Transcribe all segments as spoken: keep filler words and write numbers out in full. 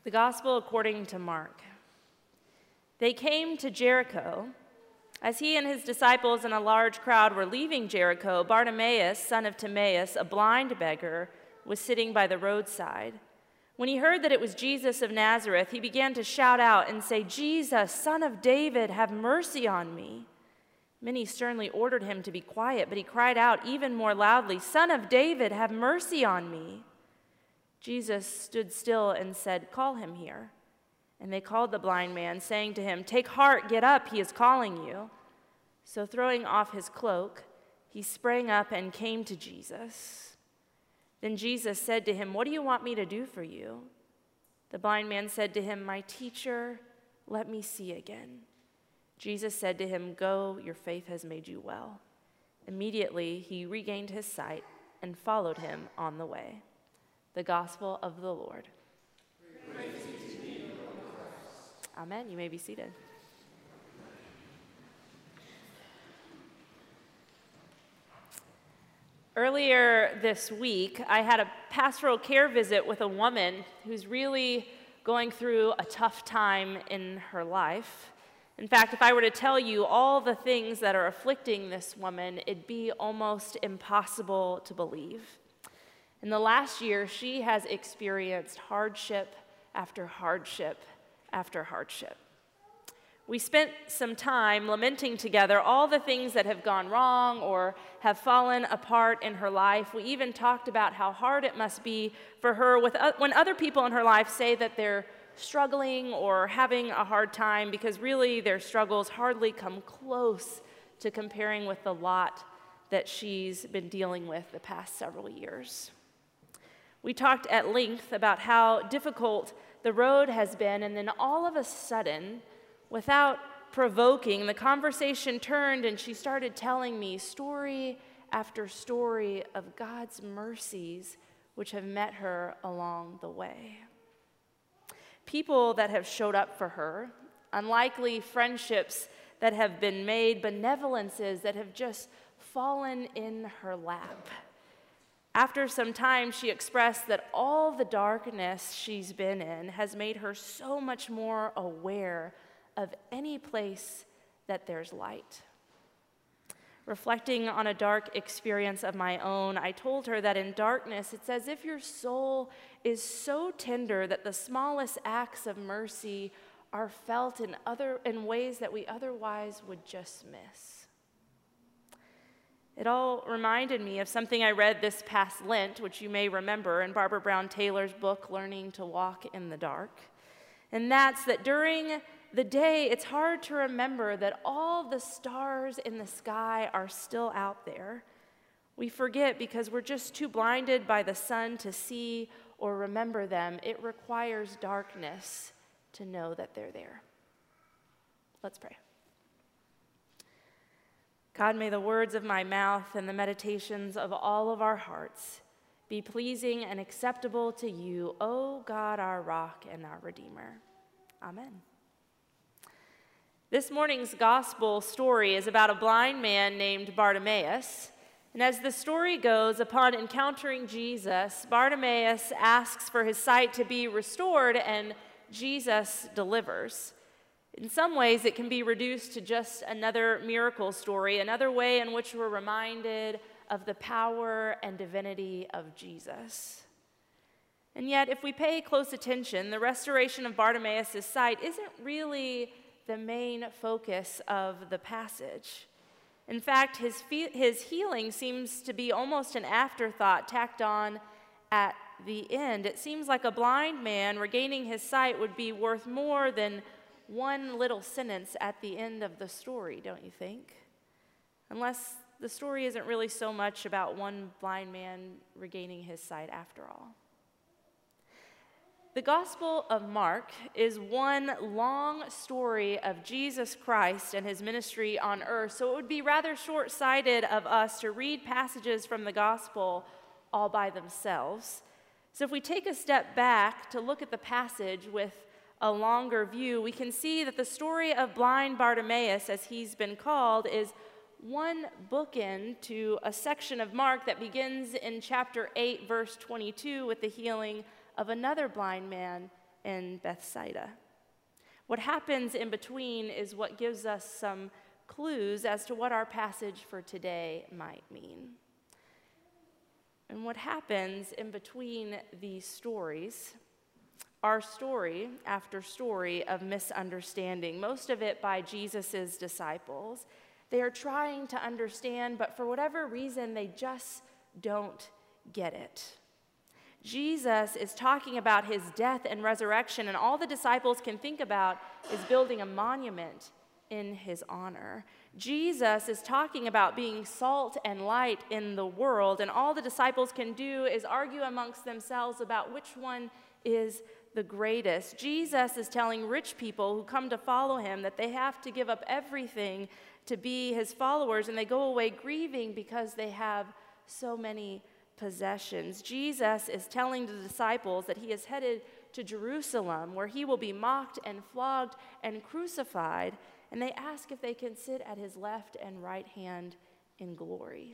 The Gospel according to Mark. They came to Jericho. As he and his disciples and a large crowd were leaving Jericho, Bartimaeus, son of Timaeus, a blind beggar, was sitting by the roadside. When he heard that it was Jesus of Nazareth, he began to shout out and say, "Jesus, son of David, have mercy on me." Many sternly ordered him to be quiet, but he cried out even more loudly, "Son of David, have mercy on me." Jesus stood still and said, "Call him here." And they called the blind man, saying to him, "Take heart, get up, he is calling you." So throwing off his cloak, he sprang up and came to Jesus. Then Jesus said to him, "What do you want me to do for you?" The blind man said to him, "My teacher, let me see again." Jesus said to him, "Go, your faith has made you well." Immediately he regained his sight and followed him on the way. The Gospel of the Lord. Praise be to you, Lord Christ. Amen. You may be seated. Earlier this week, I had a pastoral care visit with a woman who's really going through a tough time in her life. In fact, if I were to tell you all the things that are afflicting this woman, it'd be almost impossible to believe. In the last year, she has experienced hardship after hardship after hardship. We spent some time lamenting together all the things that have gone wrong or have fallen apart in her life. We even talked about how hard it must be for her with, uh, when other people in her life say that they're struggling or having a hard time, because really their struggles hardly come close to comparing with the lot that she's been dealing with the past several years. We talked at length about how difficult the road has been, and then all of a sudden, without provoking, the conversation turned and she started telling me story after story of God's mercies which have met her along the way. People that have showed up for her, unlikely friendships that have been made, benevolences that have just fallen in her lap. After some time, she expressed that all the darkness she's been in has made her so much more aware of any place that there's light. Reflecting on a dark experience of my own, I told her that in darkness, it's as if your soul is so tender that the smallest acts of mercy are felt in other in ways that we otherwise would just miss. It all reminded me of something I read this past Lent, which you may remember in Barbara Brown Taylor's book, Learning to Walk in the Dark. And that's that during the day, it's hard to remember that all the stars in the sky are still out there. We forget because we're just too blinded by the sun to see or remember them. It requires darkness to know that they're there. Let's pray. God, may the words of my mouth and the meditations of all of our hearts be pleasing and acceptable to you, O God, our rock and our Redeemer. Amen. This morning's gospel story is about a blind man named Bartimaeus. And as the story goes, upon encountering Jesus, Bartimaeus asks for his sight to be restored, and Jesus delivers. In some ways, it can be reduced to just another miracle story, another way in which we're reminded of the power and divinity of Jesus. And yet, if we pay close attention, the restoration of Bartimaeus' sight isn't really the main focus of the passage. In fact, his, fe- his healing seems to be almost an afterthought tacked on at the end. It seems like a blind man regaining his sight would be worth more than one little sentence at the end of the story, don't you think? Unless the story isn't really so much about one blind man regaining his sight after all. The Gospel of Mark is one long story of Jesus Christ and his ministry on earth, so it would be rather short-sighted of us to read passages from the Gospel all by themselves. So if we take a step back to look at the passage with a longer view, we can see that the story of blind Bartimaeus, as he's been called, is one bookend to a section of Mark that begins in chapter eight, verse twenty-two, with the healing of another blind man in Bethsaida. What happens in between is what gives us some clues as to what our passage for today might mean. And what happens in between these stories are story after story of misunderstanding, most of it by Jesus' disciples. They are trying to understand, but for whatever reason, they just don't get it. Jesus is talking about his death and resurrection, and all the disciples can think about is building a monument in his honor. Jesus is talking about being salt and light in the world, and all the disciples can do is argue amongst themselves about which one is the greatest. Jesus is telling rich people who come to follow him that they have to give up everything to be his followers, and they go away grieving because they have so many possessions. Jesus is telling the disciples that he is headed to Jerusalem, where he will be mocked and flogged and crucified, and they ask if they can sit at his left and right hand in glory.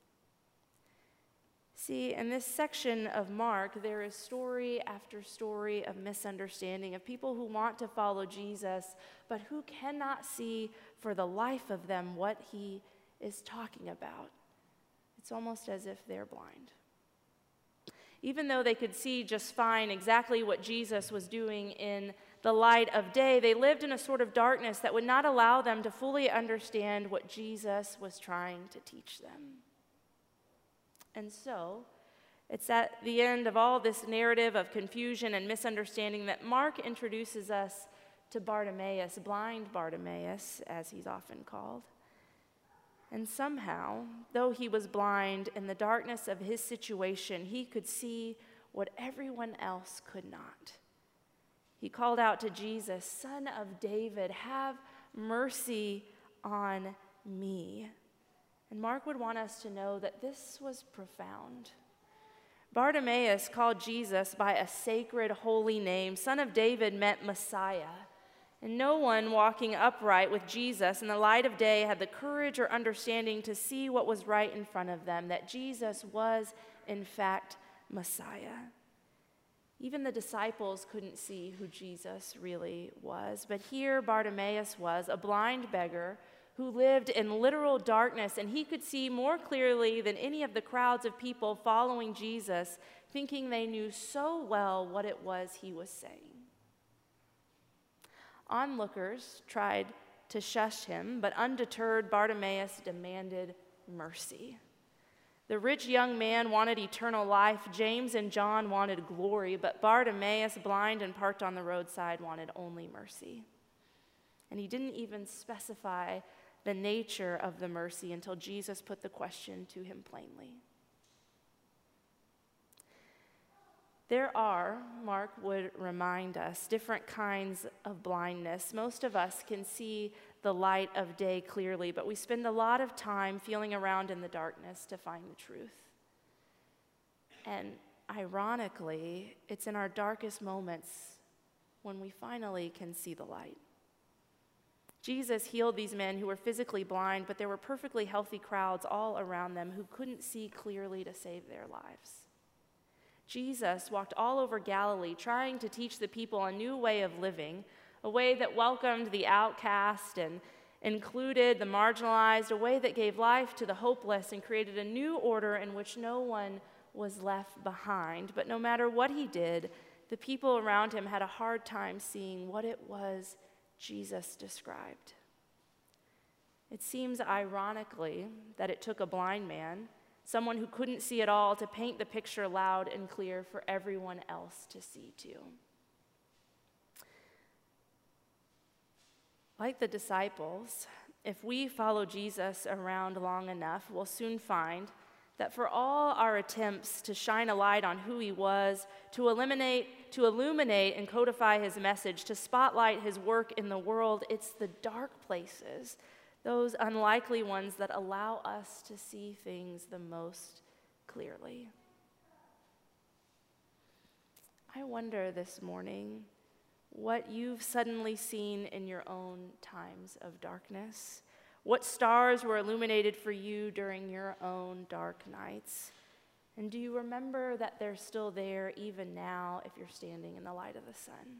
See, in this section of Mark, there is story after story of misunderstanding, of people who want to follow Jesus, but who cannot see for the life of them what he is talking about. It's almost as if they're blind. Even though they could see just fine exactly what Jesus was doing in the light of day, they lived in a sort of darkness that would not allow them to fully understand what Jesus was trying to teach them. And so, it's at the end of all this narrative of confusion and misunderstanding that Mark introduces us to Bartimaeus, blind Bartimaeus, as he's often called. And somehow, though he was blind, in the darkness of his situation, he could see what everyone else could not. He called out to Jesus, "Son of David, have mercy on me." And Mark would want us to know that this was profound. Bartimaeus called Jesus by a sacred, holy name. Son of David meant Messiah. And no one walking upright with Jesus in the light of day had the courage or understanding to see what was right in front of them, that Jesus was, in fact, Messiah. Even the disciples couldn't see who Jesus really was. But here Bartimaeus was, a blind beggar who lived in literal darkness, and he could see more clearly than any of the crowds of people following Jesus, thinking they knew so well what it was he was saying. Onlookers tried to shush him, but undeterred, Bartimaeus demanded mercy. The rich young man wanted eternal life. James and John wanted glory, but Bartimaeus, blind and parked on the roadside, wanted only mercy. And he didn't even specify the nature of the mercy until Jesus put the question to him plainly. There are, Mark would remind us, different kinds of blindness. Most of us can see the light of day clearly, but we spend a lot of time feeling around in the darkness to find the truth. And ironically, it's in our darkest moments when we finally can see the light. Jesus healed these men who were physically blind, but there were perfectly healthy crowds all around them who couldn't see clearly to save their lives. Jesus walked all over Galilee trying to teach the people a new way of living, a way that welcomed the outcast and included the marginalized, a way that gave life to the hopeless and created a new order in which no one was left behind. But no matter what he did, the people around him had a hard time seeing what it was Jesus described. It seems ironically that it took a blind man, someone who couldn't see at all, to paint the picture loud and clear for everyone else to see too. Like the disciples, if we follow Jesus around long enough, we'll soon find that for all our attempts to shine a light on who he was, to eliminate, to illuminate and codify his message, to spotlight his work in the world, it's the dark places, those unlikely ones, that allow us to see things the most clearly. I wonder this morning what you've suddenly seen in your own times of darkness. What stars were illuminated for you during your own dark nights? And do you remember that they're still there even now if you're standing in the light of the sun?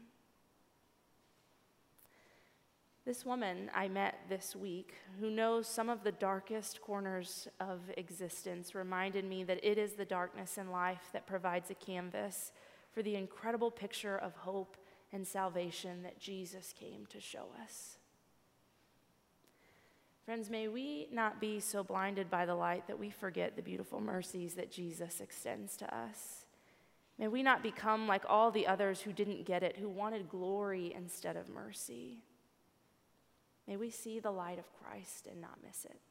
This woman I met this week, who knows some of the darkest corners of existence, reminded me that it is the darkness in life that provides a canvas for the incredible picture of hope and salvation that Jesus came to show us. Friends, may we not be so blinded by the light that we forget the beautiful mercies that Jesus extends to us. May we not become like all the others who didn't get it, who wanted glory instead of mercy. May we see the light of Christ and not miss it.